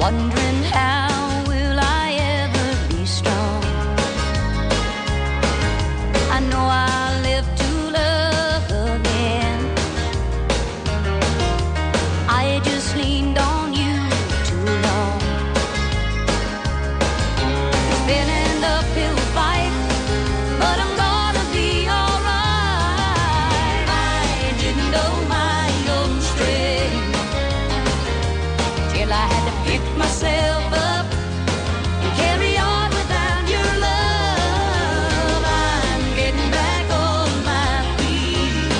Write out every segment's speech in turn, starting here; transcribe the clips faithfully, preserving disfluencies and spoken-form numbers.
wondering how will I ever be strong. I know I'll live to love again. I just leaned on you too long. It's been an uphill fight, but I'm gonna be alright. I didn't know my own strength till I had to pick myself up and carry on without your love. I'm getting back on my feet.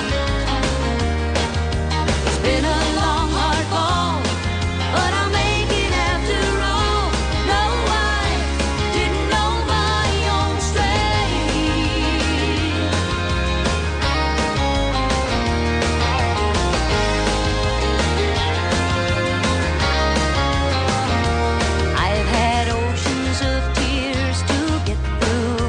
It's been a long, hard fall, but I'll make it after all. No, I didn't know my own strength. I've had oceans of tears to get through,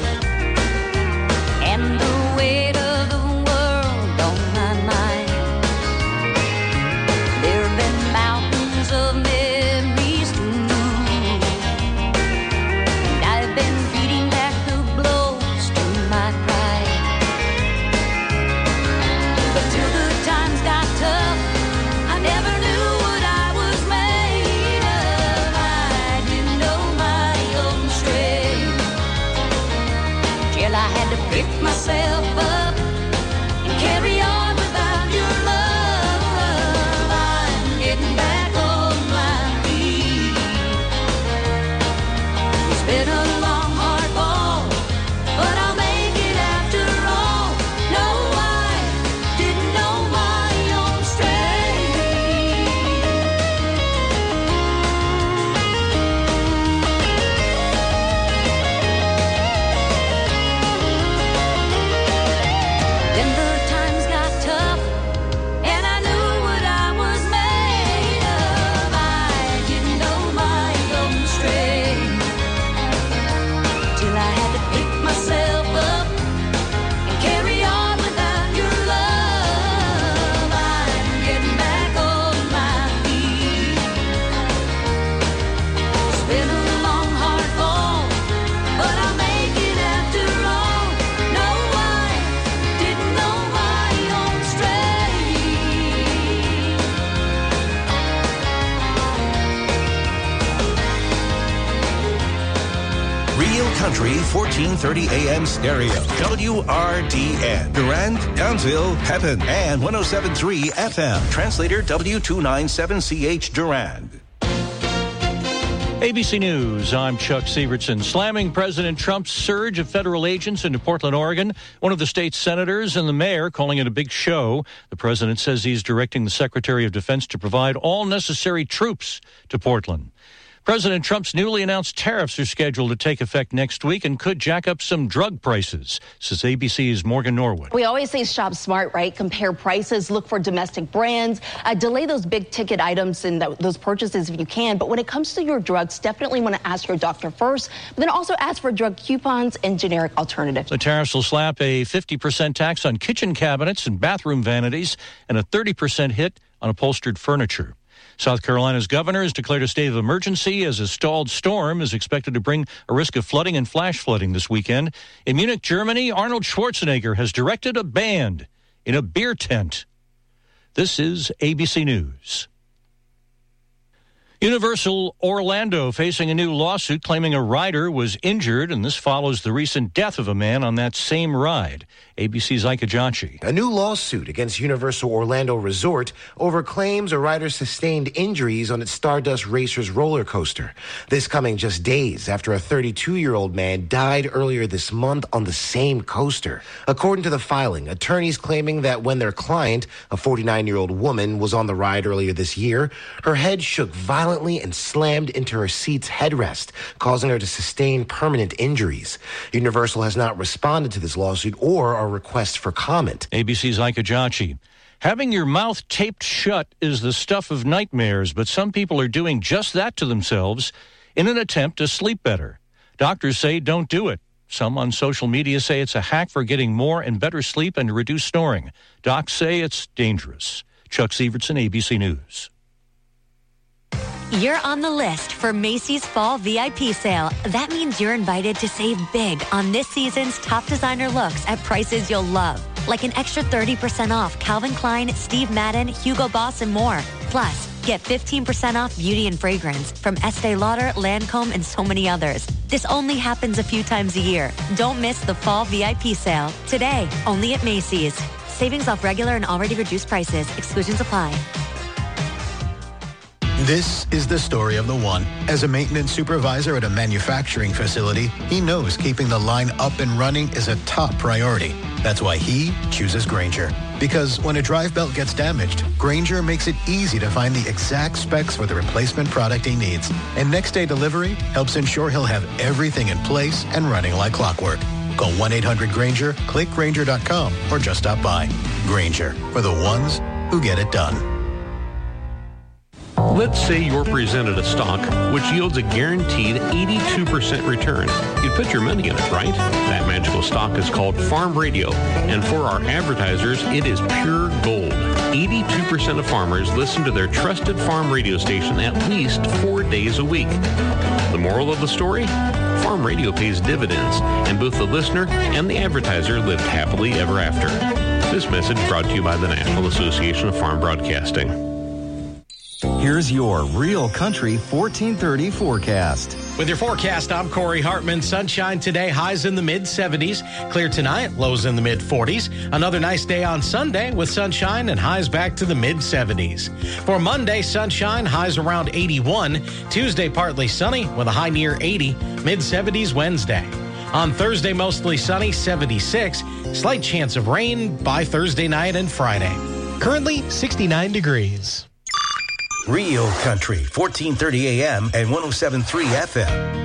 and the weight of the world on my mind. There have been mountains of memories to move, and I've been beating back the blows to my pride. But till the times got tough, I never knew what I was made of. I didn't know my own strength till I had to pick myself up and carry on without your love. I'm getting back on my feet. It's been a long, hard fall, but I'll make it after all. No, I didn't know my own strength. Then the times got tough, and I knew what I was made of. I didn't know my own strength till I had to pick myself up and carry on without your love. I'm getting back on my feet. It's been a long, hard fall, but I'll make it after all. No, I didn't know my own strength. Real Country, fourteen thirty A M stereo. W R D N. Durand, Townsville, Pepin, and one oh seven point three F M. Translator W two ninety-seven C H Durand. A B C News, I'm Chuck Sievertson. Slamming President Trump's surge of federal agents into Portland, Oregon. One of the state's senators and the mayor calling it a big show. The president says he's directing the Secretary of Defense to provide all necessary troops to Portland. President Trump's newly announced tariffs are scheduled to take effect next week and could jack up some drug prices, says A B C's Morgan Norwood. We always say shop smart, right? Compare prices, look for domestic brands, uh, delay those big ticket items and th- those purchases if you can. But when it comes to your drugs, definitely want to ask your doctor first, but then also ask for drug coupons and generic alternatives. The tariffs will slap a fifty percent tax on kitchen cabinets and bathroom vanities and a thirty percent hit on upholstered furniture. South Carolina's governor has declared a state of emergency as a stalled storm is expected to bring a risk of flooding and flash flooding this weekend. In Munich, Germany, Arnold Schwarzenegger has directed a band in a beer tent. This is A B C News. Universal Orlando facing a new lawsuit claiming a rider was injured, and this follows the recent death of a man on that same ride. A B C's Ike Ajachi. A new lawsuit against Universal Orlando Resort over claims a rider sustained injuries on its Stardust Racers roller coaster. This coming just days after a thirty-two-year-old man died earlier this month on the same coaster. According to the filing, attorneys claiming that when their client, a forty-nine-year-old woman, was on the ride earlier this year, her head shook violently and slammed into her seat's headrest, causing her to sustain permanent injuries. Universal has not responded to this lawsuit or our request for comment. A B C's Ike Ajachi. Having your mouth taped shut is the stuff of nightmares, but some people are doing just that to themselves in an attempt to sleep better. Doctors say don't do it. Some on social media say it's a hack for getting more and better sleep and to reduce snoring. Docs say it's dangerous. Chuck Sievertson, A B C News. You're on the list for Macy's Fall V I P Sale. That means you're invited to save big on this season's top designer looks at prices you'll love. Like an extra thirty percent off Calvin Klein, Steve Madden, Hugo Boss, and more. Plus, get fifteen percent off beauty and fragrance from Estee Lauder, Lancome, and so many others. This only happens a few times a year. Don't miss the Fall V I P Sale. Today, only at Macy's. Savings off regular and already reduced prices. Exclusions apply. This is the story of the one. As a maintenance supervisor at a manufacturing facility, he knows keeping the line up and running is a top priority. That's why he chooses Grainger. Because when a drive belt gets damaged, Grainger makes it easy to find the exact specs for the replacement product he needs. And next day delivery helps ensure he'll have everything in place and running like clockwork. Call one eight hundred Grainger, click Grainger dot com, or just stop by. Grainger, for the ones who get it done. Let's say you're presented a stock which yields a guaranteed eighty-two percent return. You'd put your money in it, right? That magical stock is called Farm Radio, and for our advertisers, it is pure gold. eighty-two percent of farmers listen to their trusted farm radio station at least four days a week. The moral of the story? Farm Radio pays dividends, and both the listener and the advertiser lived happily ever after. This message brought to you by the National Association of Farm Broadcasting. Here's your Real Country fourteen thirty forecast. With your forecast, I'm Corey Hartman. Sunshine today, highs in the mid seventies. Clear tonight, lows in the mid forties. Another nice day on Sunday with sunshine and highs back to the mid seventies. For Monday, sunshine, highs around eighty-one. Tuesday, partly sunny with a high near eighty. mid seventies Wednesday. On Thursday, mostly sunny, seventy-six. Slight chance of rain by Thursday night and Friday. Currently, sixty-nine degrees. Real Country, fourteen thirty A M and one oh seven point three F M.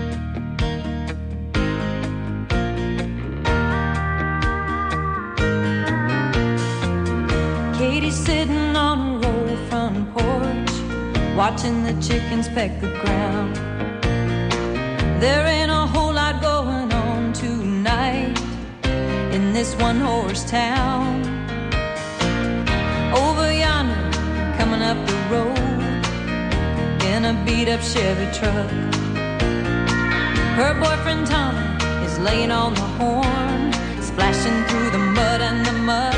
Katie's sitting on a roll front porch, watching the chickens peck the ground. There ain't a whole lot going on tonight in this one-horse town. Over yonder, coming up the road in a beat-up Chevy truck, her boyfriend Tommy is laying on the horn, splashing through the mud and the muck.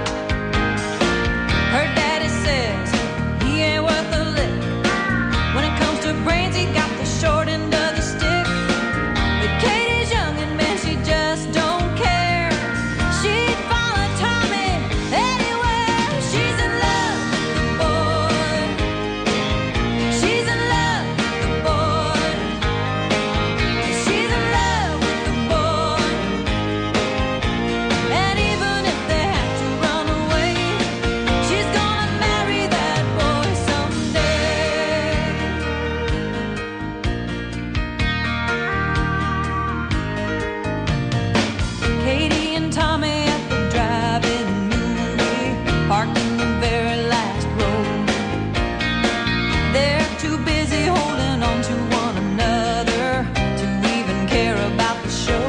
Her daddy says he ain't worth a lick. When it comes to brains, he got the short end of the stick. But Katie's young and man, she just don't care. She'd follow Tommy anywhere. She's in love with the boy. She's in love with the boy. She's in love with the boy. And even if they have to run away, she's gonna marry that boy someday. Katie and Tommy at the drive-in movie, parked in the very last row. They're too busy holding on to one another to even care about the show.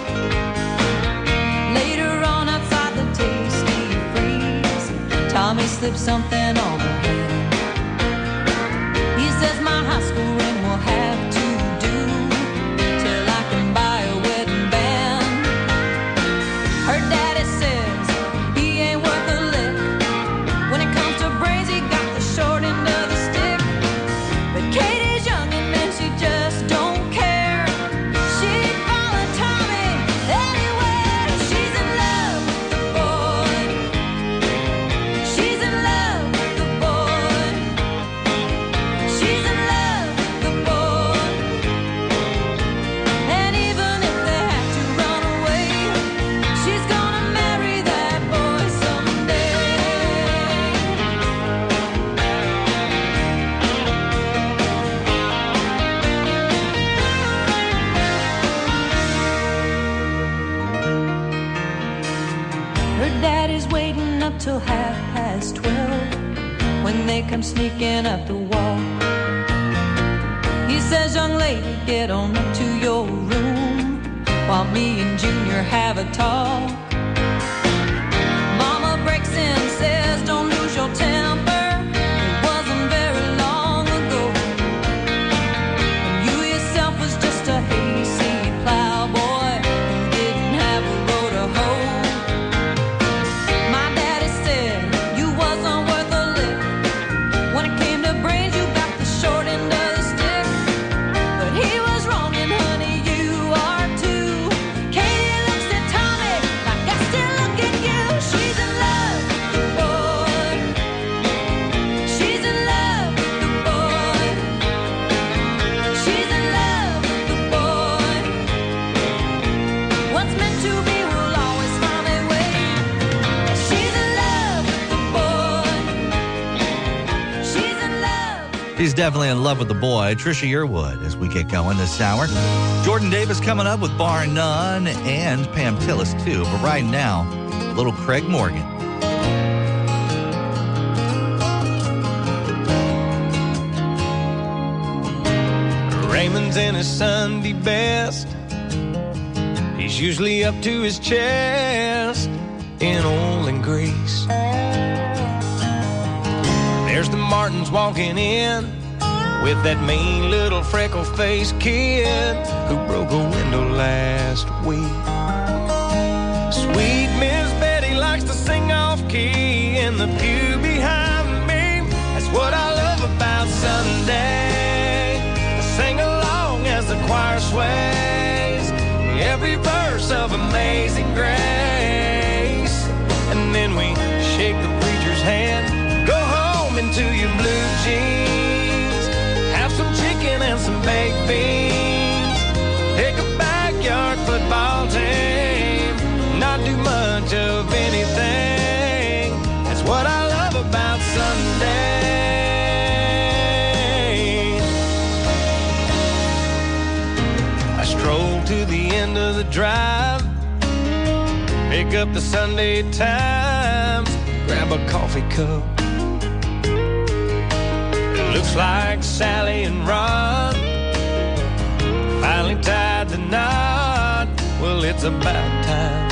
Later on outside the Tasty Freeze, Tommy slipped something on her hand. He says my high school ring will have to do till I can buy a wedding band. Her daddy says he ain't worth a lick. When it comes to brains, he got the short end of the stick. But Katie's young and man, she just don't care. She'd follow Tommy anywhere. She's in love with the boy. She's in love with the boy. She's in love with the boy. And even if they have to run away, she's gonna marry that boy someday. Her daddy's waiting up till half past twelve when they come sneaking up the wall. He says, young lady, get on up to your room while me and Junior have a talk. Mama breaks in, says, don't lose your temper. It wasn't very long ago She's definitely in love with the boy, Trisha Yearwood, as we get going this hour. Jordan Davis coming up with Bar None and Pam Tillis, too. But right now, little Craig Morgan. Raymond's in his Sunday best. He's usually up to his chest in oil and grease. There's the Martins walking in with that mean little freckle-faced kid who broke a window last week. Sweet Miss Betty likes to sing off-key in the pew behind me. That's what I love about Sunday. I sing along as the choir sways every verse of Amazing Grace. And then we shake the preacher's hand, go home into your blue jeans, have some chicken and some baked beans, pick a backyard football team, not do much of anything. That's what I love about Sunday. I stroll to the end of the drive, pick up the Sunday Times, grab a coffee cup. It looks like Sally and Ron finally tied the knot. Well, it's about time.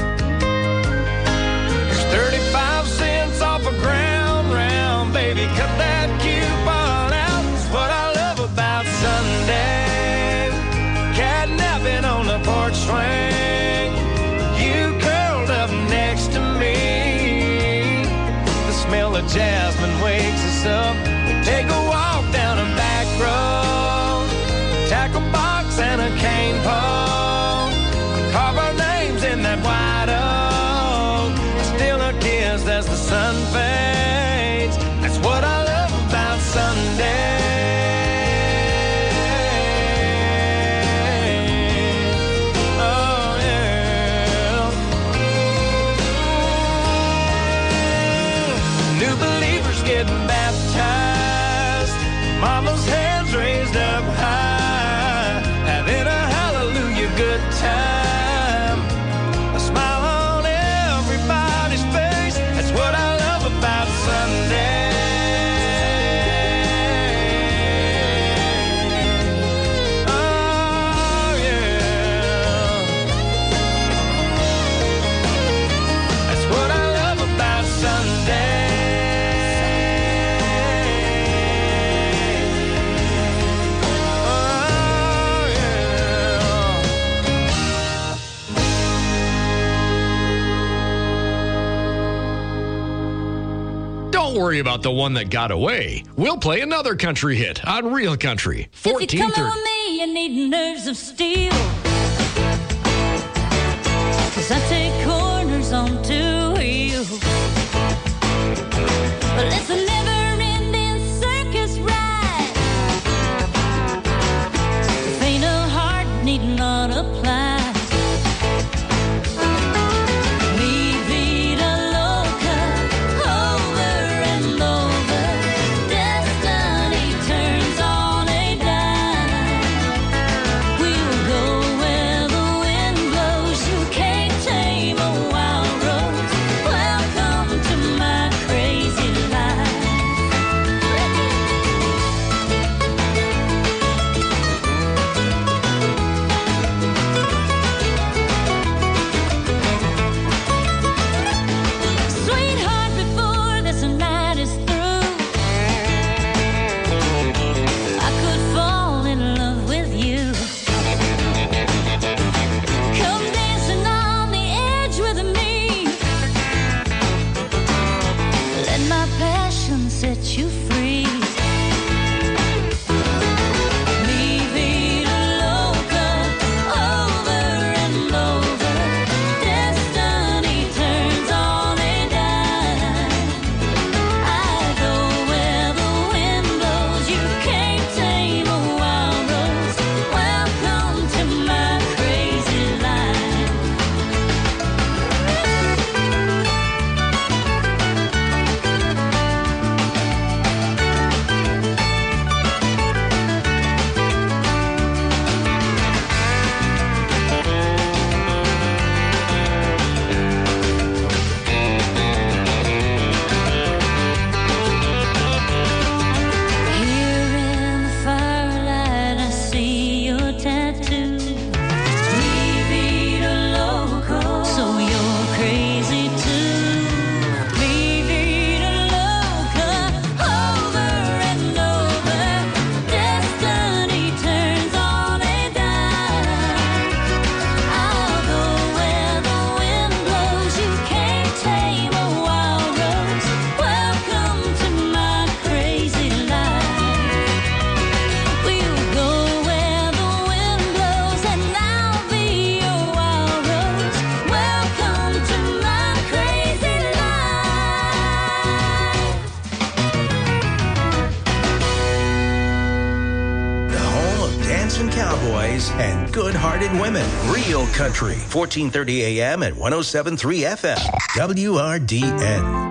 There's thirty-five cents off a ground round, baby, cut that coupon out. It's what I love about Sunday. Catnapping on the porch swing, you curled up next to me. The smell of jasmine wakes us up. We take a walk down a back road, tackle box and a cane pole, carve our names in that white oak. Still a kiss as the sun fades. That's what I love about Sunday. Getting baptized, mama's hands raised up high, having a hallelujah good time, a smile on everybody's face. That's what I love about Sunday. Oh yeah, that's what I love about Sunday. Don't worry about the one that got away. We'll play another country hit on Real Country. fourteen thirty. If you come on me, you need nerves of steel. 'Cause I take corners onto you. But it's a never-ending circus ride. Faint of heart need not apply. and cowboys and good-hearted women. Real Country, fourteen thirty A M and one oh seven point three F M. W R D N.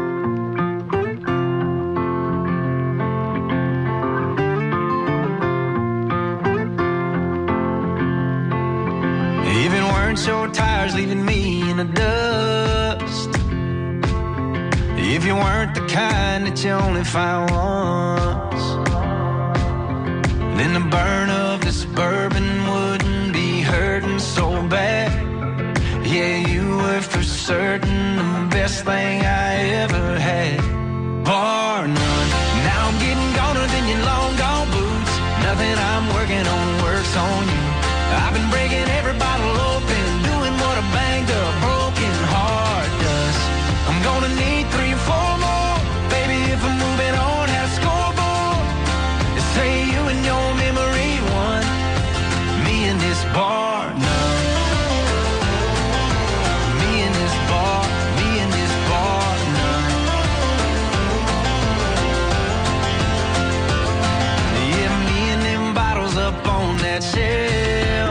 Even weren't your tires leaving me in the dust. If you weren't the kind that you only find once, then the burn of this bourbon wouldn't be hurting so bad. Yeah, you were for certain the best thing I ever had. Bar none. Now I'm getting goner than your long gone boots. Nothing I'm working on works on you. I've been breaking every bottle open, doing what a banged up, broken heart does. I'm gonna need three or four more, baby, if I'm moving on that scoreboard. They say you and your memory won, me and this bar none. Me and this bar, me and this bar none. Yeah, me and them bottles up on that shelf.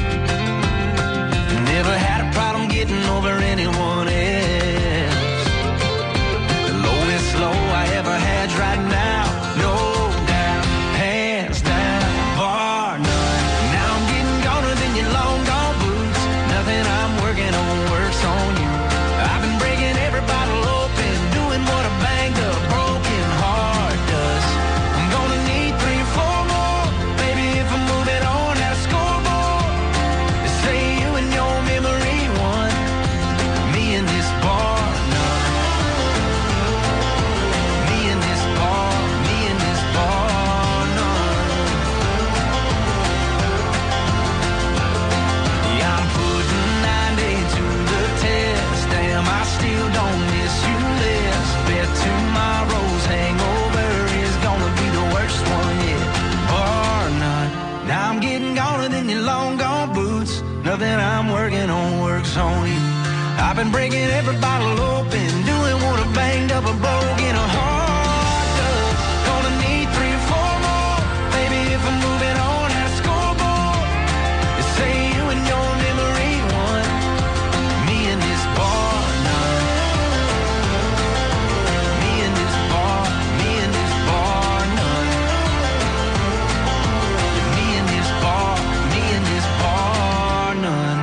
Never had a problem getting over anyone else. The lowest low I ever had's right now, no doubt, hands down, bar none. Now I'm getting goner than your long gone boots. Nothing I'm working on works on you. I've been breaking every bottle open, doing what a banged up, broken heart does. I'm gonna need three or four more, baby, if I'm moving on that scoreboard. They say you and your memory won, me and this bar none. Me and this bar, me and this bar none. Yeah, I'm putting ninety to the test. Damn, I still don't miss you less. Bet tomorrow's hangover is gonna be the worst one yet. Bar none. Now I'm getting goner than your long gone boots. Nothing I'm working on works on you. I've been breaking every bottle open, doing what a banged up, a broken heart does. Gonna need three or four more, baby, if I'm moving on that scoreboard. They say you and your memory won, me and this bar none. Me and this bar, me and this bar none. Yeah, me and this bar, me and this bar none.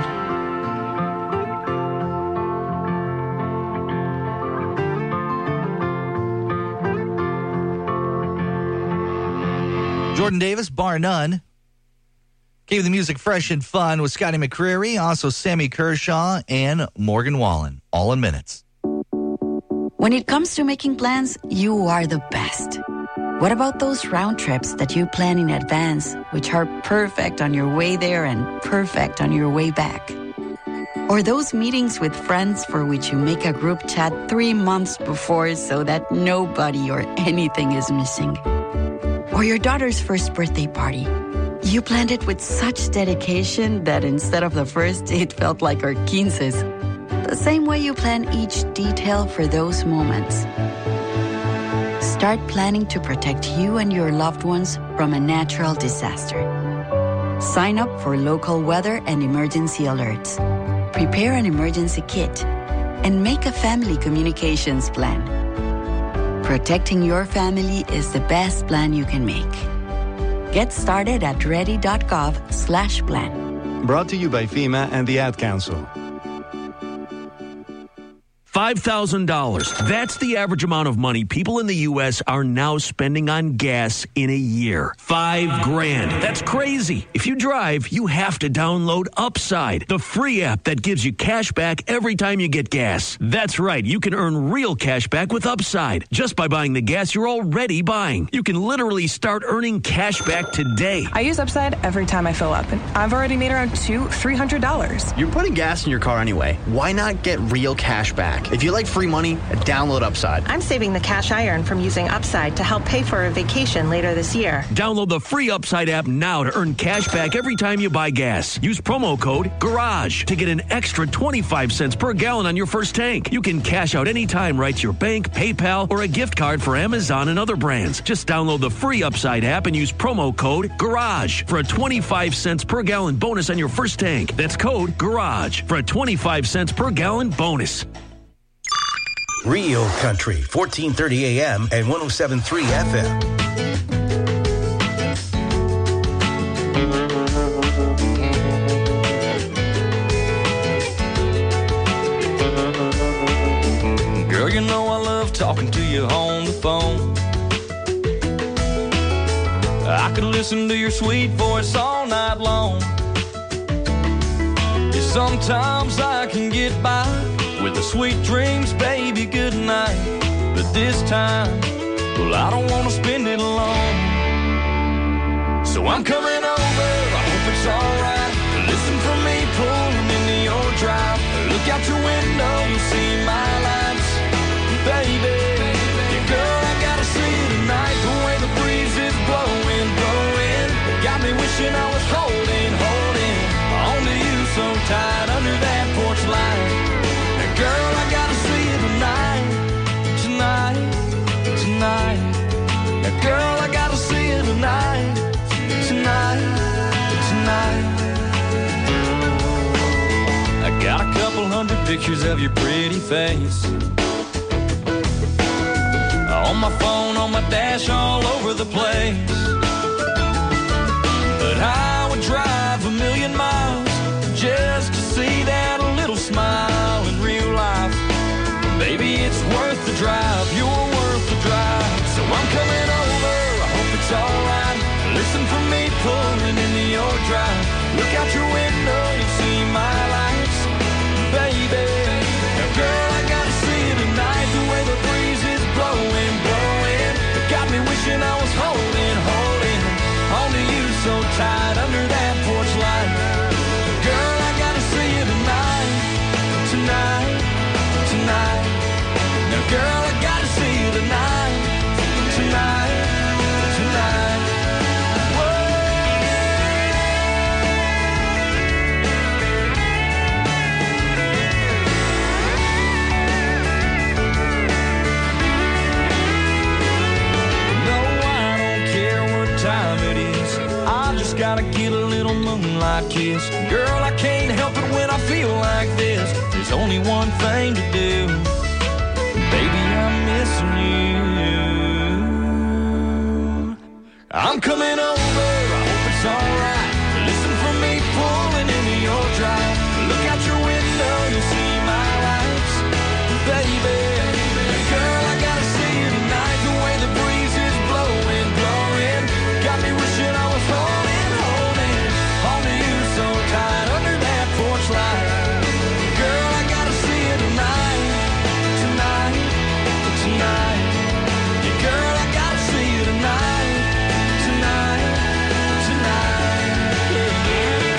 Jordan Davis, bar none. Gave the music fresh and fun with Scotty McCreery, also Sammy Kershaw and Morgan Wallen, all in minutes. When it comes to making plans, you are the best. What about those round trips that you plan in advance, which are perfect on your way there and perfect on your way back? Or those meetings with friends for which you make a group chat three months before so that nobody or anything is missing? Or your daughter's first birthday party. You planned it with such dedication that instead of the first, it felt like our quinces. The same way you plan each detail for those moments. Start planning to protect you and your loved ones from a natural disaster. Sign up for local weather and emergency alerts. Prepare an emergency kit and make a family communications plan. Protecting your family is the best plan you can make. Get started at ready.gov slash plan. Brought to you by FEMA and the Ad Council. five thousand dollars. That's the average amount of money people in the U S are now spending on gas in a year. Five grand. That's crazy. If you drive, you have to download Upside, the free app that gives you cash back every time you get gas. That's right. You can earn real cash back with Upside just by buying the gas you're already buying. You can literally start earning cash back today. I use Upside every time I fill up, and I've already made around two, three hundred dollars. You're putting gas in your car anyway. Why not get real cash back? If you like free money, download Upside. I'm saving the cash I earn from using Upside to help pay for a vacation later this year. Download the free Upside app now to earn cash back every time you buy gas. Use promo code GARAGE to get an extra twenty-five cents per gallon on your first tank. You can cash out anytime right to your bank, PayPal, or a gift card for Amazon and other brands. Just download the free Upside app and use promo code GARAGE for a twenty-five cents per gallon bonus on your first tank. That's code GARAGE for a twenty-five cents per gallon bonus. Real Country, fourteen thirty A M and one oh seven point three F M. Girl, you know I love talking to you on the phone. I could listen to your sweet voice all night long. Yeah, sometimes I can get by with the sweet dreams, baby, good night. But this time, well, I don't want to spend it alone. So I'm coming over, I hope it's alright. Listen for me pulling into your drive. Look out your window, you'll see my lights. Baby, yeah, girl, I gotta see you tonight. The way the breeze is blowing, blowing, got me wishing I was holding, holding on to you so tight under that porch light. Girl, I gotta see you tonight, tonight, tonight. Now, girl, I gotta see you tonight, tonight, tonight. I got a couple hundred pictures of your pretty face on my phone, on my dash, all over the place. But I would drive a million miles just to see that little smile in real life. Baby, it's worth the drive, you're worth the drive. So I'm coming over, I hope it's alright. Listen for me pulling into your drive. Look out your window, you see my lights. Baby, now girl, I gotta see you tonight. The way the breeze is blowing, blowing, it got me wishing I was holding, holding on to you so tight under that porch light. Girl, I gotta see you tonight, tonight, tonight. Now, girl, I gotta see you tonight, tonight, tonight. No, I don't care what time it is. I just gotta get a little moonlight kiss. Girl, I can't help it when I feel like this. There's only one thing to do. Baby, I'm missing you. I'm coming over, I hope it's alright. Listen for me pulling into your drive. Look out your window, you'll see my lights. Baby, girl, I gotta see you tonight. The way the breeze is blowing, blowing, got me wishing I was holding, holding on to you so tight under that porch light. Girl, I gotta see you tonight, tonight, tonight. Yeah, girl, I gotta see you tonight, tonight, tonight. Yeah, yeah.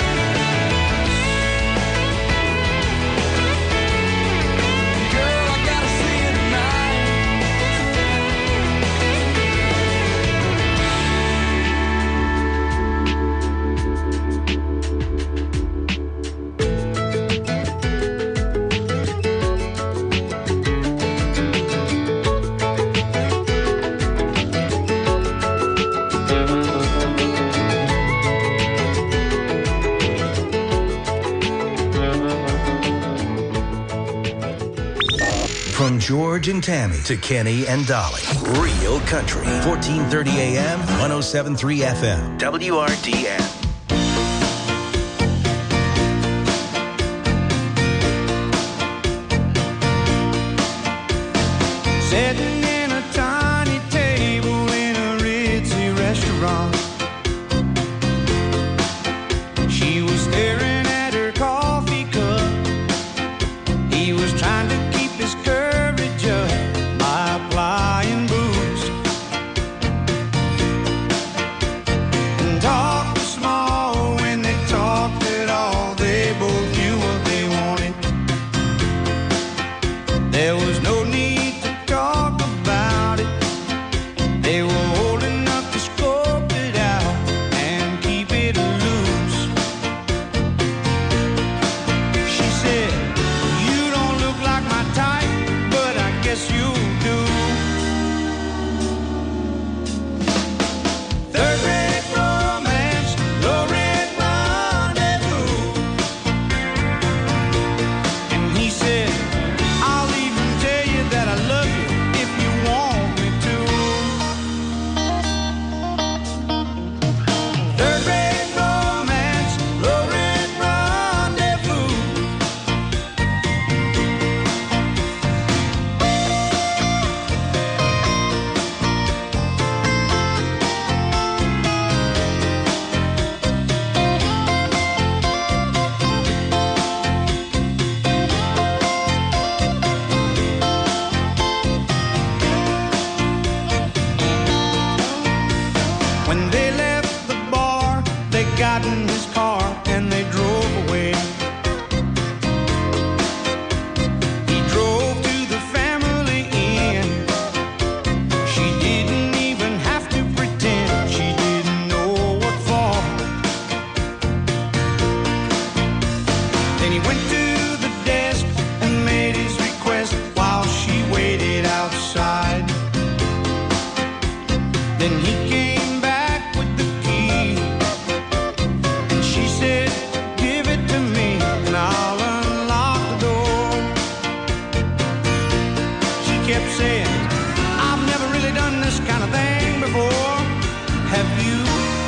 Girl, I gotta see you tonight. From George and Tammy to Kenny and Dolly. Real Country, fourteen thirty A M, one oh seven point three F M. W R D N. Sitting in a tiny table in a ritzy restaurant. She was staring at her coffee cup. He was trying to keep his courage up by applying booze. And talk was small when they talked at all. They both knew what they wanted. There When they left the bar, they got in his car and they drove away. He drove to the family inn. She didn't even have to pretend she didn't know what for. Then he went to the desk and made his request while she waited outside. Then he came back with the key, and she said, give it to me and I'll unlock the door. She kept saying, I've never really done this kind of thing before. Have you?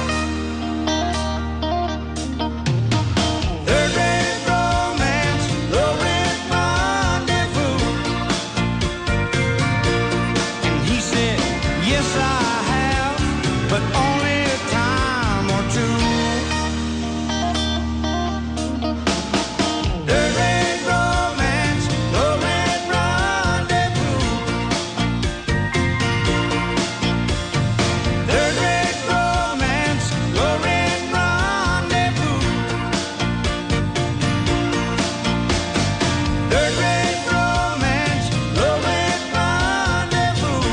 Third rate romance, low rent rendezvous. And he said, yes I have, but only a time or two. Third rate romance, low rent rendezvous. Third rate romance, low rent rendezvous. Third rate romance, low rent rendezvous.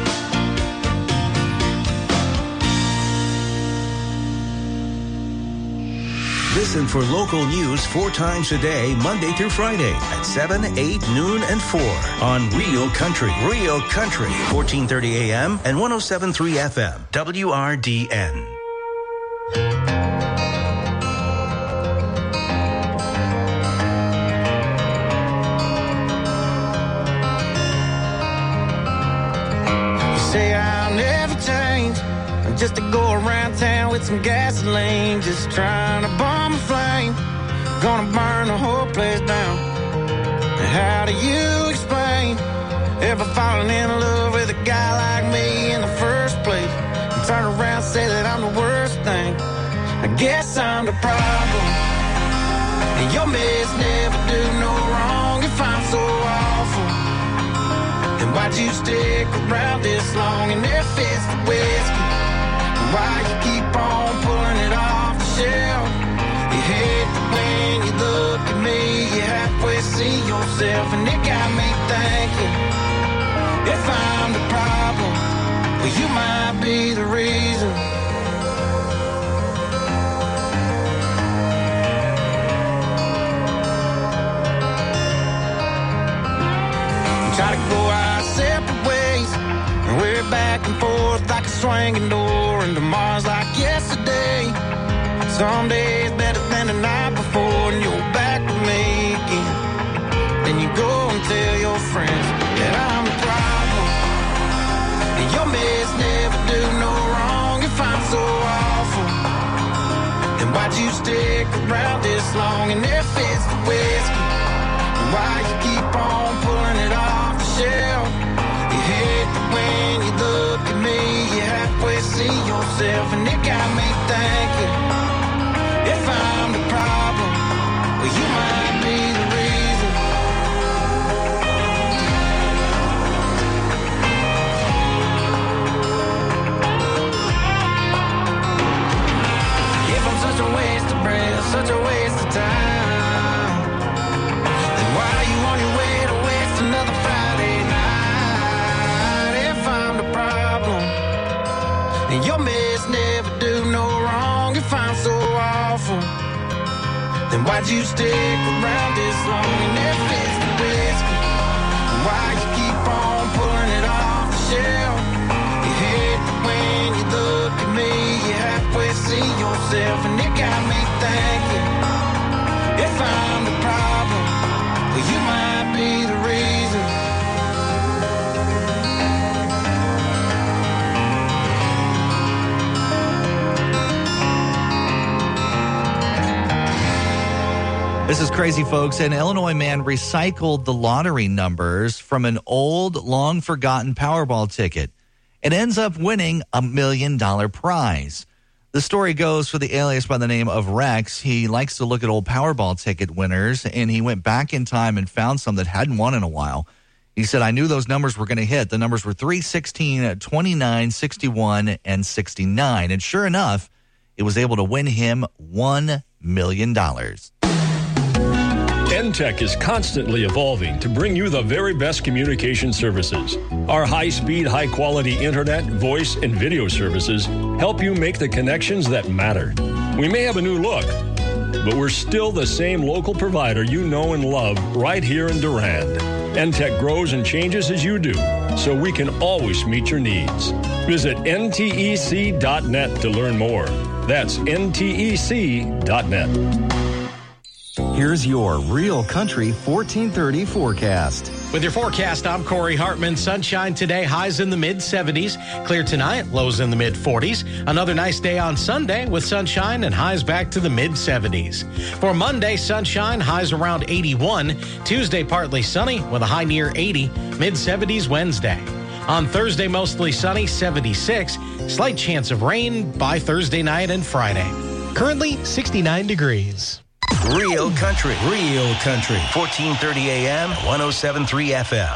Listen for local news four times a day, Monday through Friday at seven, eight, noon, and four on Real Country. Real Country, fourteen thirty A M and one oh seven point three F M, W R D N. You say I'll never change, just to go around town with some gasoline, just trying to bomb a flame, gonna burn the whole place down. How do you explain ever falling in love with a guy like me in the first place, and turn around and say that I'm the worst thing? I guess I'm the problem, and your mess never do no wrong. If I'm so awful, then why'd you stick around this long? And if it's the whiskey, why you keep on pulling it off the shelf? You hate that when you look at me, you halfway see yourself, and it got me thinking, if I'm the problem, well, you might be the reason. Try to go our separate ways, and we're back and forth like a swinging door, and tomorrow's like yesterday. Some days better than the night before, and you're back with me again. Then you go and tell your friends that I'm the problem, and your mess never do no wrong. If I'm so awful, then why'd you stick around this long? And if it's the whiskey, why you keep on pulling it off the shelf? You hate that when you look at me, you halfway see yourself, and it got me thinking, if I'm the problem, well, you might be the reason. If I'm such a waste of breath, such a waste of time, then why are you on your way to waste another Friday night? If I'm the problem, and your mess never do no wrong. If I'm so awful, then why'd you stick around this long? And if it's the whiskey, why you keep on pulling it off the shelf? You hate that when you look at me, you halfway see yourself, and it got me thinking, if I'm the problem, well, you might be the reason. This is crazy, folks. An Illinois man recycled the lottery numbers from an old, long-forgotten Powerball ticket and ends up winning a million-dollar prize. The story goes for the alias by the name of Rex. He likes to look at old Powerball ticket winners, and he went back in time and found some that hadn't won in a while. He said, I knew those numbers were going to hit. The numbers were three, sixteen, twenty-nine, sixty-one, and sixty-nine. And sure enough, it was able to win him one million dollars. N T E C is constantly evolving to bring you the very best communication services. Our high-speed, high-quality internet, voice, and video services help you make the connections that matter. We may have a new look, but we're still the same local provider you know and love right here in Durand. N T E C grows and changes as you do, so we can always meet your needs. Visit N T E C dot net to learn more. That's N T E C dot net. Here's your Real Country fourteen thirty forecast. With your forecast, I'm Corey Hartman. Sunshine today, highs in the mid seventies. Clear tonight, lows in the mid forties. Another nice day on Sunday with sunshine and highs back to the mid seventies. For Monday, sunshine, highs around eighty-one. Tuesday, partly sunny with a high near eighty. mid seventies Wednesday. On Thursday, mostly sunny, seventy-six. Slight chance of rain by Thursday night and Friday. Currently, sixty-nine degrees. Real Country, Real Country, fourteen thirty A M, one oh seven point three F M.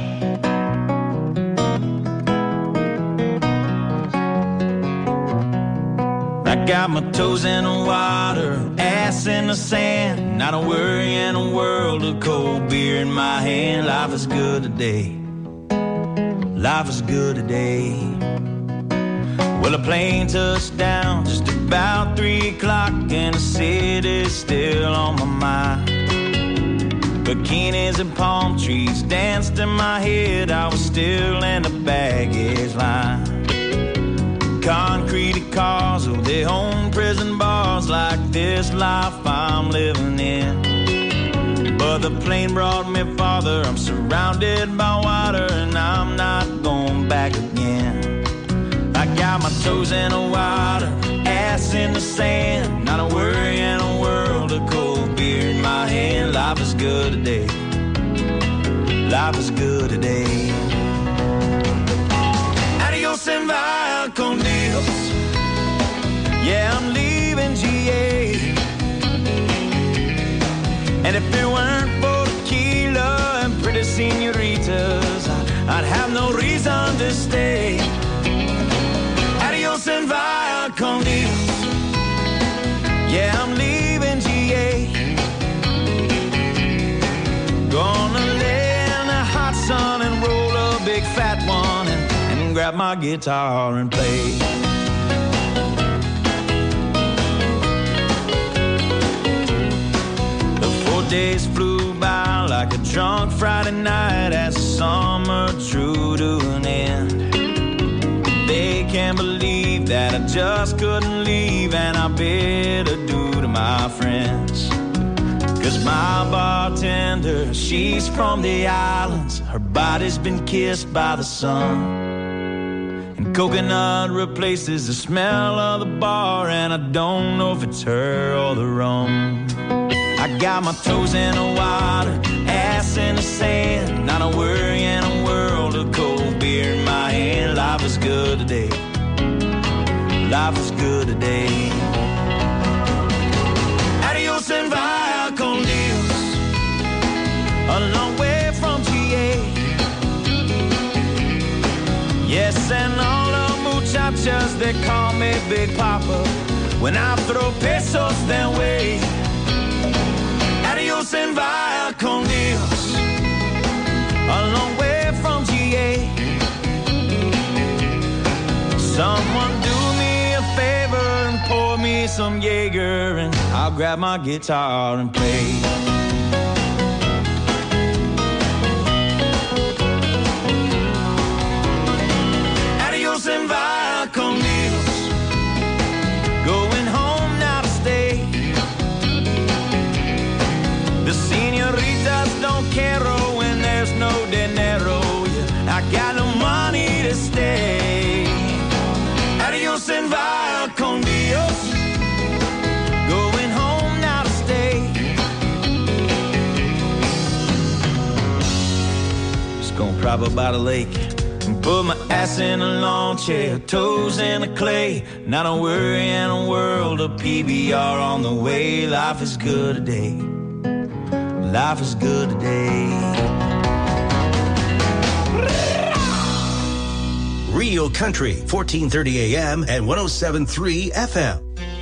I got my toes in the water, ass in the sand, not a worry in a world of cold beer in my hand. Life is good today, life is good today. Well, a plane touched down just about three o'clock, and the city's still on my mind. Bikinis and palm trees danced in my head, I was still in the baggage line. Concrete cars, oh, they own prison bars like this life I'm living in. But the plane brought me farther, I'm surrounded by water, and I'm not going back again. I got my toes in the water, ass in the sand, not a worry in a world of cold beer in my hand. Life is good today, life is good today. Adios and via con Dios, yeah, I'm leaving G A. And if it weren't for tequila and pretty senoritas, I'd have no reason to stay. Adios and via con Dios, yeah, I'm leaving G A. Gonna lay in the hot sun and roll a big fat one and, and grab my guitar and play. The four days flew by like a drunk Friday night as the summer drew to an end. They can't believe that I just couldn't leave, and I bid adieu to my friends. Cause my bartender, she's from the islands, her body's been kissed by the sun. And coconut replaces the smell of the bar, and I don't know if it's her or the rum. I got my toes in the water, ass in the sand, not a worry in a world of cold beer in my hand. Life is good today, life is good today. Adios and via con Dios, a long way from G A. Yes, and all the muchachas, they call me Big Papa when I throw pesos their way. Adios and via con Dios, a long way from G A. Someone do me a favor and pour me some Jaeger, and I'll grab my guitar and play. Adios and via con Dios, going home now to stay. The senoritas don't care when there's no dinero. Yeah, I got no money to stay. Adios and via con Dios, going home now to stay. Just gonna prop up by the lake and put my ass in a lawn chair, toes in the clay, not a worry in a world of P B R on the way. Life is good today, life is good today. Real Country, fourteen thirty A M and one oh seven point three F M.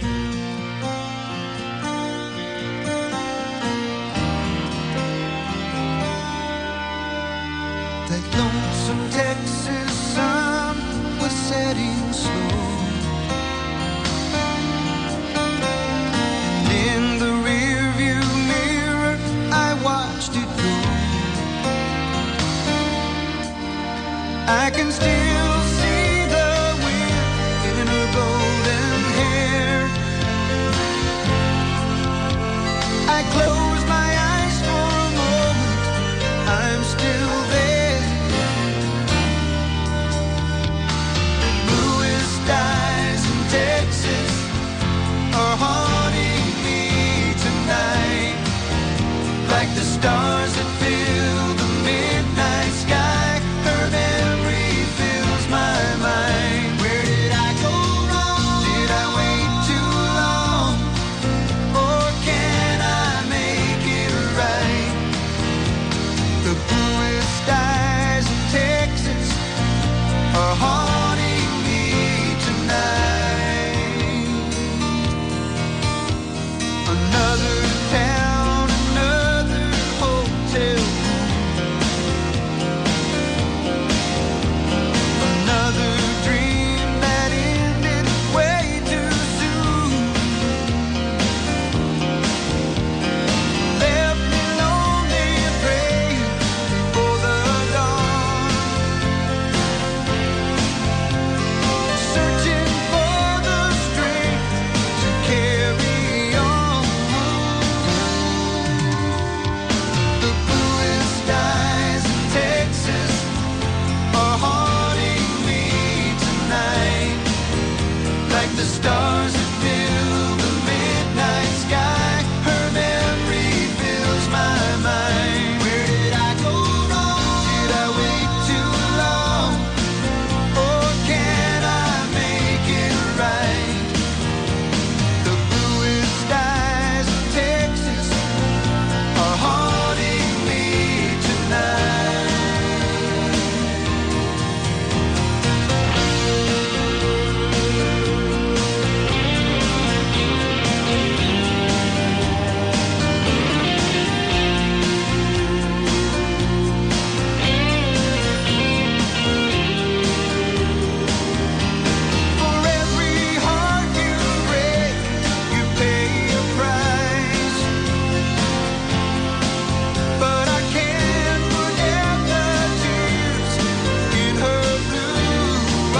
That lonesome Texas sun was setting slow. And in the rearview mirror, I watched it go. I can still see the wind in her golden hair. I close my eyes for a moment, I'm still there. The bluest eyes in Texas are haunting me tonight, like the stars that fill the midnight sky. Her memory fills my mind. Where did I go wrong? Did I wait too long? Or can I make it right? The bluest eyes in Texas are haunting me tonight. Another town, another hotel, another dream that ended way too soon. Left me lonely and praying for the dawn, searching for the strength to carry on. The bluest eyes in Texas are haunting me tonight, like the stars that fill the midnight sky. Her memory fills my mind. Where did I go wrong? Did I wait too long? Or can I make it right? The bluest eyes in Texas are haunting me tonight. For every heart you break, you pay a price. But I can't forget the tears in her blue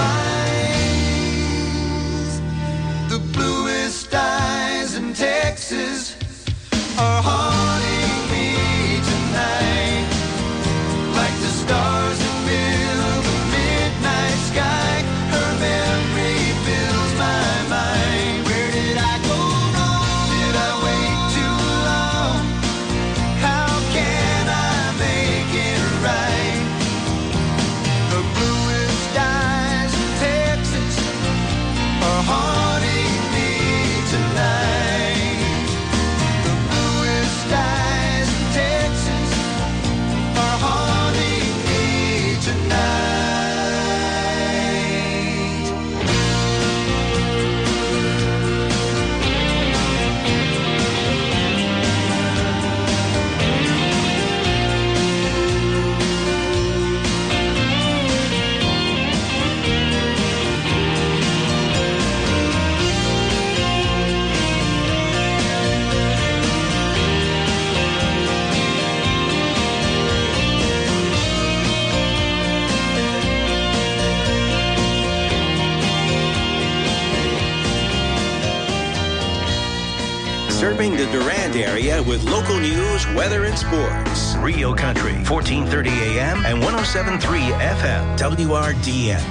eyes. The bluest eyes in Texas are haunting me tonight, like the stars that fill the midnight sky. Her memory fills my mind. Where did I go wrong? Did I wait too long? How can I make it right? The bluest eyes in Texas are haunting me tonight. The bluest eyes in Texas are haunting me tonight. Serving the Durand area with local news, weather, and sports. Rio Country, fourteen thirty A M and one oh seven point three F M, W R D N.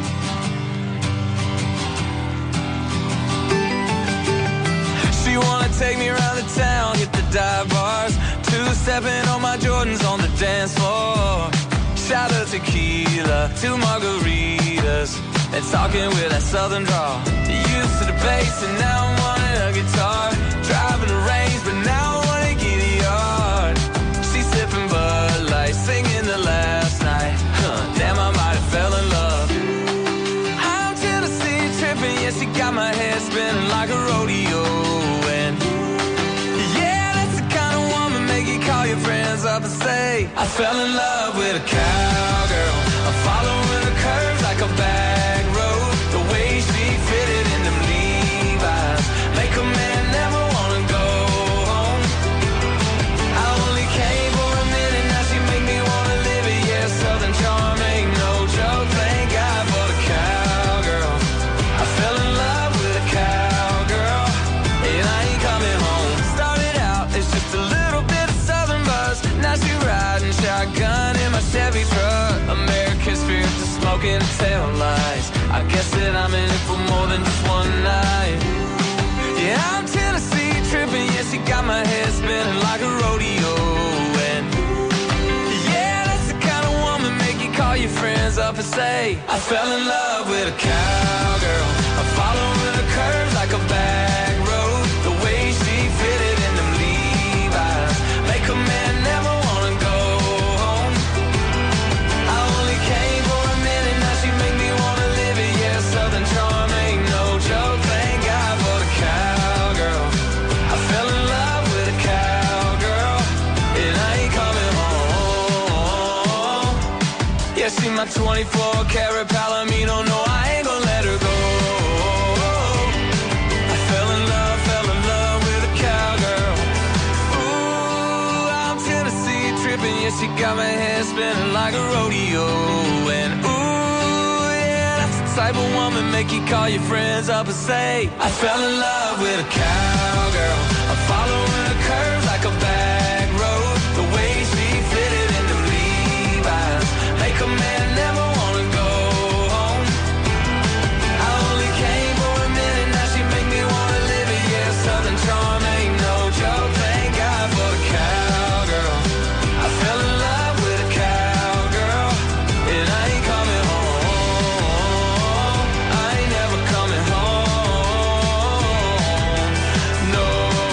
She wanna take me around the town, hit the dive bars, two-stepping on my Jordans on the dance floor. Shot of tequila, two margaritas, and talking with that southern drawl. Used to the bass and now I'm wanting a guitar. Driving the range, but now I wanna get a yard. She's sipping Bud Light, singing the last night. Huh, damn, I might have fell in love. yeah, she got my head spinning like a rodeo. And yeah, that's the kind of woman make you call your friends up and say, I fell in love with a cowgirl. I'm following her curves like a back road. The way she fitted in them Levi's make a man never wanna go home. I only came for a minute, now she make me wanna live it. Yeah, Southern charm ain't no joke. Thank God for the cowgirl. I fell in love with a cowgirl, and I ain't coming home. Started out as just a little bit of Southern buzz. Now she riding shotgun in my Chevy truck. American spirit to smoking tail lights. I guess that I'm in it for more than just one night. Yeah, I'm Tennessee tripping. Yeah, she got my head spinning like a rodeo. And yeah, that's the kind of woman make you call your friends up and say, I fell in love with a cowgirl. I'm following her curves like a back road. The way she fitted in them Levi's make a man never wanna go home. I only came for a minute, now she make me wanna live it. Yeah, Southern charm ain't no joke. Thank God for the cowgirl. I fell in love with a cowgirl, and I ain't coming home. Yeah, she my twenty-four karat Palomino. No, I ain't gonna let her go. I fell in love, fell in love with a cowgirl. Ooh, I'm Tennessee tripping. Yeah, she got my head spinning like a rodeo. And ooh, yeah, that's the type of woman make you call your friends up and say, I fell in love with a cowgirl. I'm following her curves like a back road. The way she fitted in them Levi's make a man never wanna go home. I only came for a minute, now she make me wanna live it. Yeah, Southern charm ain't no joke. Thank God for the cowgirl. I fell in love with a cowgirl, and I ain't coming home. I ain't never coming home. No.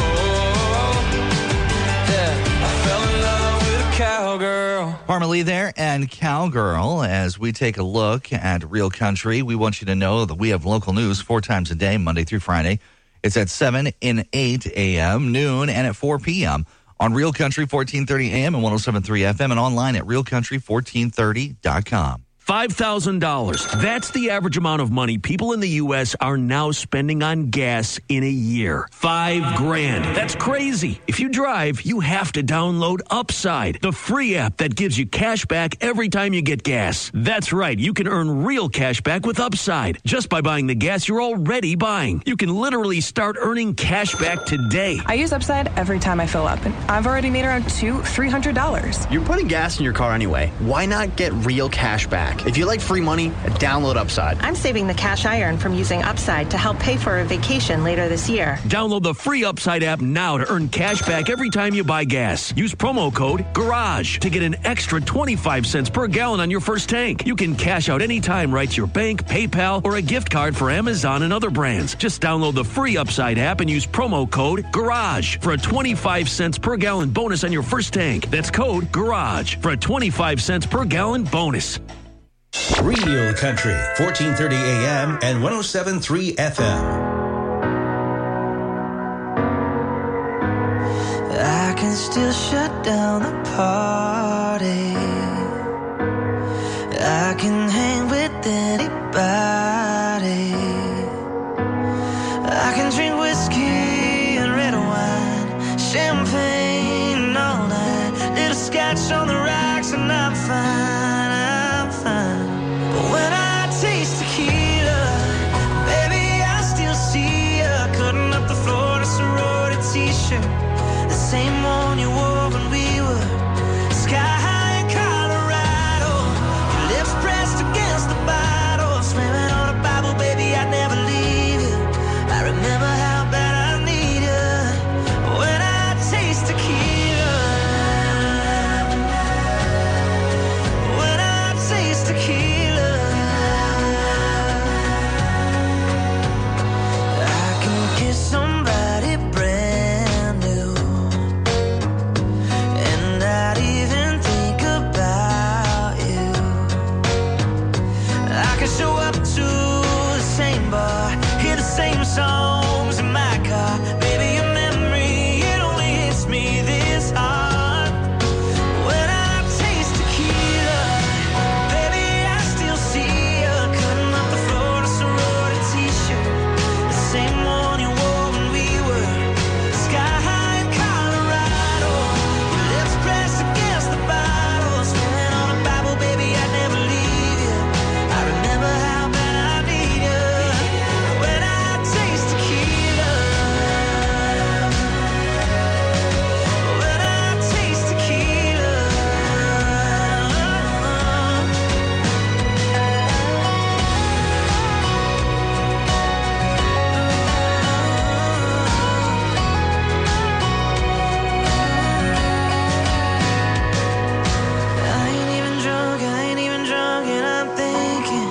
Yeah, I fell in love with a cowgirl. Parma Lee there and Cowgirl. As we take a look at Real Country, we want you to know that we have local news four times a day, Monday through Friday. It's at seven and eight a.m., noon, and at four p.m. on Real Country fourteen thirty a.m. and one oh seven point three F M and online at real country fourteen thirty dot com. five thousand dollars. That's the average amount of money people in the U S are now spending on gas in a year. Five grand. That's crazy. If you drive, you have to download Upside, the free app that gives you cash back every time you get gas. That's right. You can earn real cash back with Upside just by buying the gas you're already buying. You can literally start earning cash back today. I use Upside every time I fill up, and I've already made around two, three hundred dollars. You're putting gas in your car anyway. Why not get real cash back? If you like free money, download Upside. I'm saving the cash I earn from using Upside to help pay for a vacation later this year. Download the free Upside app now to earn cash back every time you buy gas. Use promo code GARAGE to get an extra twenty-five cents per gallon on your first tank. You can cash out anytime right to your bank, PayPal, or a gift card for Amazon and other brands. Just download the free Upside app and use promo code GARAGE for a twenty-five cents per gallon bonus on your first tank. That's code GARAGE for a twenty-five cents per gallon bonus. Real Country, fourteen thirty a.m. and one oh seven point three F M. I can still shut down the party. I can hang with anybody. I can drink whiskey and red wine, champagne all night, little scotch on the rocks, and I'm fine, I'm fine. But when I taste tequila, baby, I still see you cutting up the Florida sorority t-shirt, the same one you wore when we were sky high in Colorado. Your lips pressed against the bottle, slamming on a Bible, baby, I'd never leave you. I remember how bad I need you when I taste tequila. When I taste tequila, I can kiss somebody brand new. I hear the same songs in my car. Baby, your memory, it only hits me this hard. When I taste tequila, baby, I still see you cutting up the Florida sorority t-shirt, the same one you wore when we were sky high in Colorado. Your lips pressed against the bottle, swearing on a Bible, baby, I'd never leave you. I remember how bad I need you. When I taste tequila, when I taste tequila. I ain't even drunk, I ain't even drunk, and I'm thinking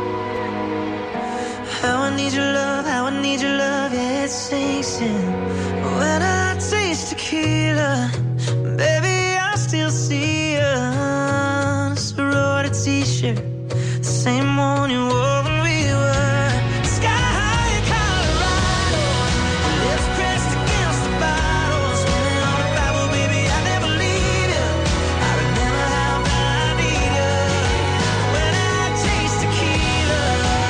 how I need your love, how I need your love, yeah, it sinks in. When I taste tequila, baby, I still see you on a sorority t-shirt, the same one you wore when we were sky high in Colorado. Your lips pressed against the bottle, swearing on a Bible, baby, I'd never leave you. I remember how bad I need you. When I taste tequila,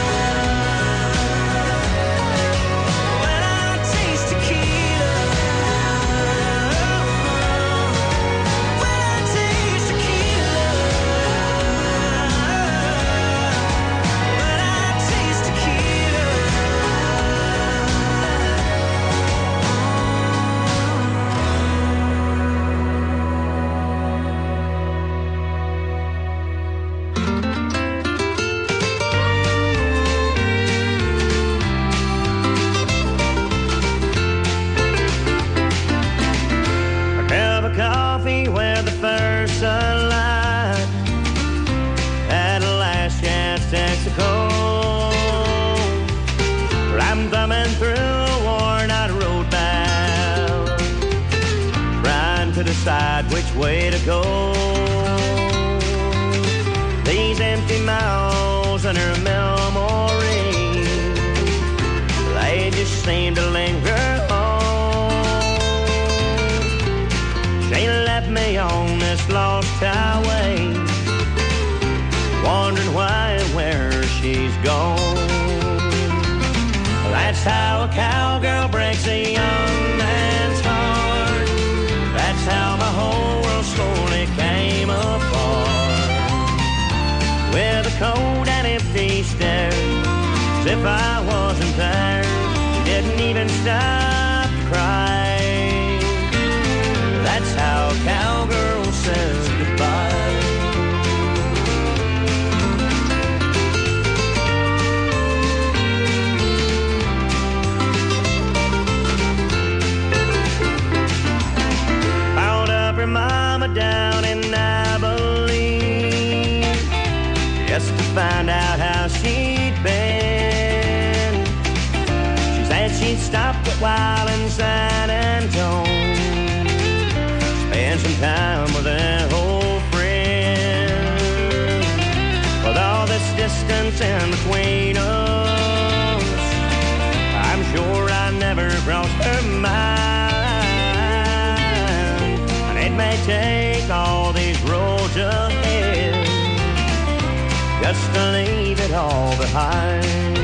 when I taste tequila, when I taste tequila, when I taste tequila. A cup of coffee where the first sunlight at a last chance takes a cold. I'm thumbing through a worn-out road map, trying to decide which way to go. These empty miles and her memory, they just seem to linger on. She left me on this lost highway, wondering why and where she's gone. That's how a cowgirl breaks a young man's heart. That's how my whole world slowly came apart. With a cold and empty stare, as if I wasn't there. She didn't even stop to cry. That's how a cowgirl says goodbye. Found up her mama down in Abilene, just to find out how she'd been. She said she'd stopped a while in San Antonio, spend some time with an old friend. With all this distance in between us, I'm sure I never crossed her mind. And it may take all these roads ahead just to leave it all behind.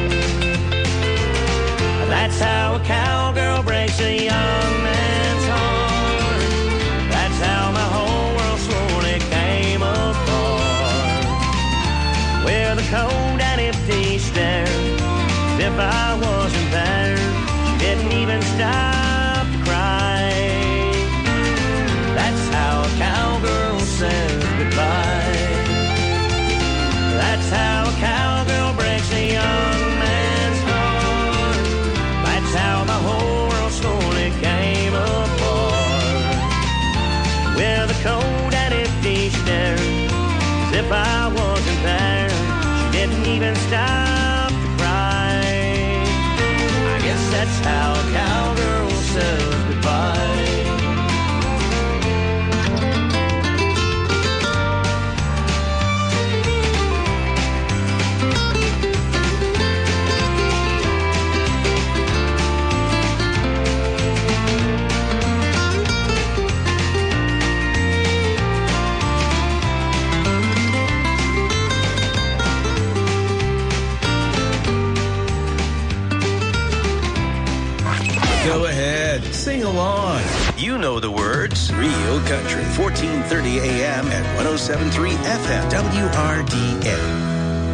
That's how a cowgirl breaks a young man's heart. That's how my whole world slowly came apart. With a cold and empty stare, as if I wasn't there. She didn't even stop to cry. That's how a cowgirl says goodbye. That's how a cowgirl breaks a young man's heart. That's how my whole world slowly came apart. With a cold and empty stare, as if I wasn't there. She didn't even stop to cry. I guess that's how a cowgirl says goodbye. Go ahead, sing along. You know the words. Real Country, fourteen thirty A M at one oh seven point three F M, W R D A.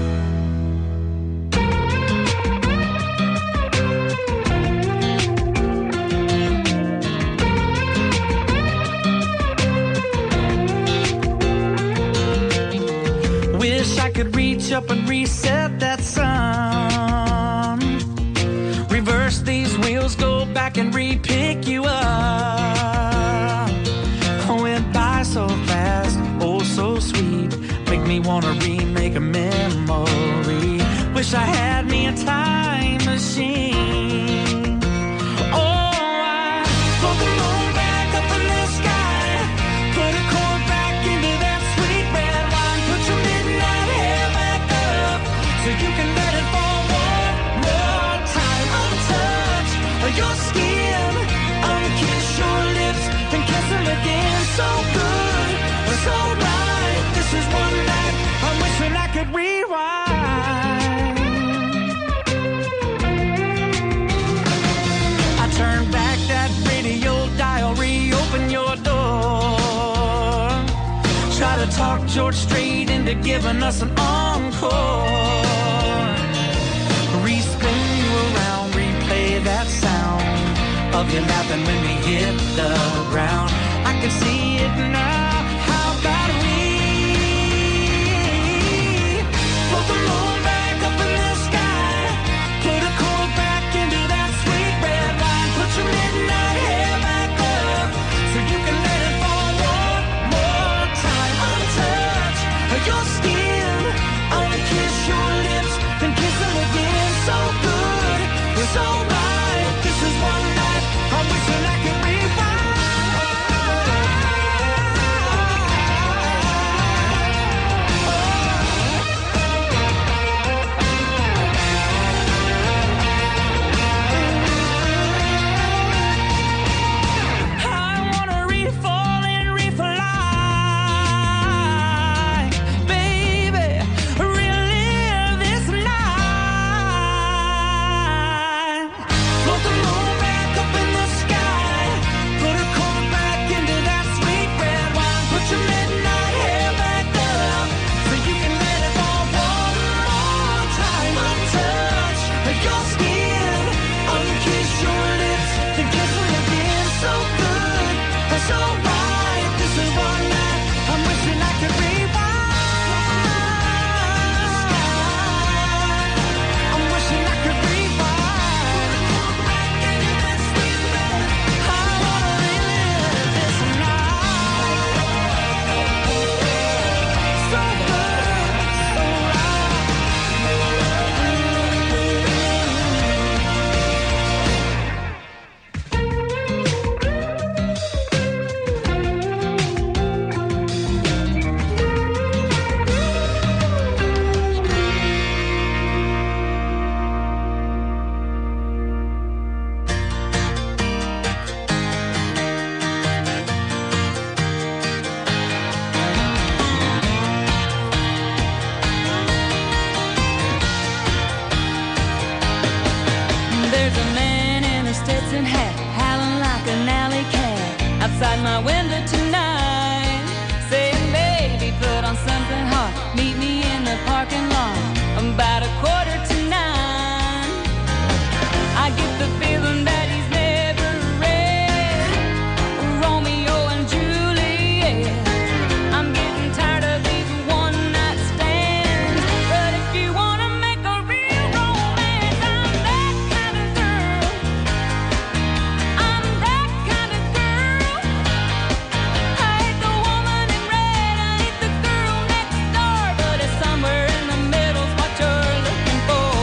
Wish I could reach up and reset that sun. Reverse these wheels, go back and re-pick you up. Went by so fast, oh so sweet. Make me wanna remake a memory. Wish I had me a time machine. Oh, I float the moon back up in the sky. Put a cord back into that sweet red wine. Put your midnight hair back up so you can let it fall one more time. Untouch your skin, unkiss your lips, and kiss them again. So good, so right. This is one night I'm wishing I could rewind. I turn back that radio dial, reopen your door. Try to talk George Strait into giving us an encore. Respin you around, replay that sound of you laughing when we hit the ground. I can see it now. How about we float the moon back up in the sky? Put a cord back into that sweet red wine. Put your midnight hair back up so you can let it fall one more time. Untouch your skin, unkiss your lips, then kiss them again. So good, so right. This is one night I'm wishing I could rewind. I wanna re-fall and re-fly, baby, relive this night. Float the moon back up in the sky. Put a cord back into that sweet red wine. Put your midnight hair back up so you can let it fall one more time. Untouch your skin, unkiss your lips, then kiss me again. So good, so right. This is one night I'm wishing I could rewind. I'm wishing I could rewind. I wanna relive this night. So good, so There's a man in a Stetson hat, howling like an alley cat, outside my window tonight, saying, baby, put on something hot, meet me in the parking lot, about a quarter to nine. I get the feeling that he's never read Romeo and Juliet. I'm getting tired of these one-night stands, but if you wanna make a real romance, I'm that kind of girl. I'm that kind of girl. I ain't the woman in red, I ain't the girl next door, but it's somewhere in the middle's what you're looking for.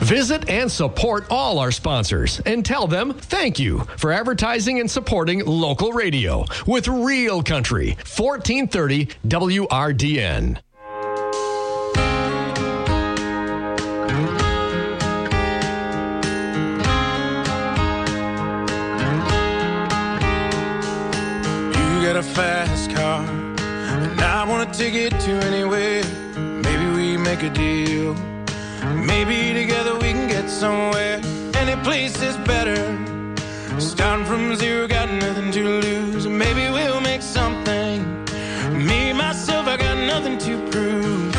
Visit and support all our sponsors and tell them thank you for advertising and supporting local radio with Real Country, fourteen thirty W R D N. You got a fast car, and I want to take it to anywhere. Maybe we make a deal. Maybe together we can get somewhere. Any place is better. Starting from zero, got nothing to lose. Maybe we'll make something. Me, myself, I got nothing to prove.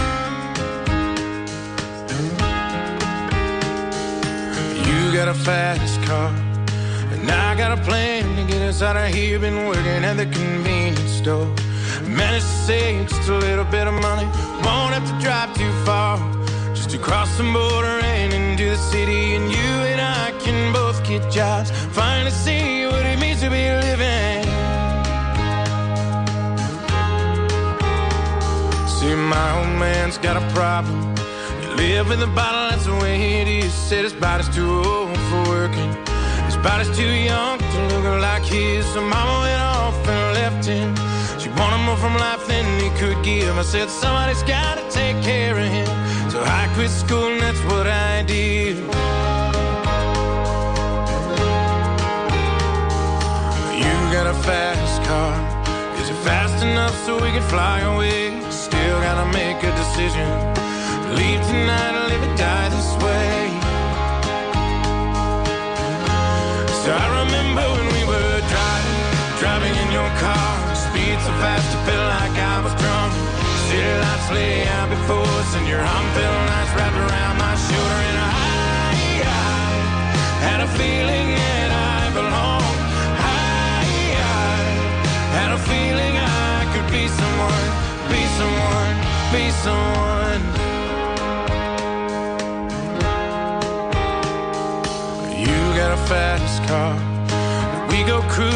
You got a fast car, and I got a plan to get us out of here. Been working at the convenience store. Managed to save just a little bit of money. Won't have to drive too far, just to cross the border and into the city. And you and I can both get jobs, finally see what it means to be living. See, my old man's got a problem. You live in the bottle, that's the way it is. Said his body's too old for working, his body's too young to look like his. So mama went off and left him. She wanted more from life than he could give. I said somebody's gotta take care of him. So I quit school and that's what I did. You got a fast car. Is it fast enough so we can fly away? Still gotta make a decision. Leave tonight or live or die this way. So I remember when we were driving, driving in your car. Speed so fast I felt like I was drunk. City lights lay out before us, and your arm felt nice wrapped around my shoulder. And I, I had a feeling that I belonged. I, I had a feeling I could be someone, be someone, be someone. You got a fast car, we go cruising.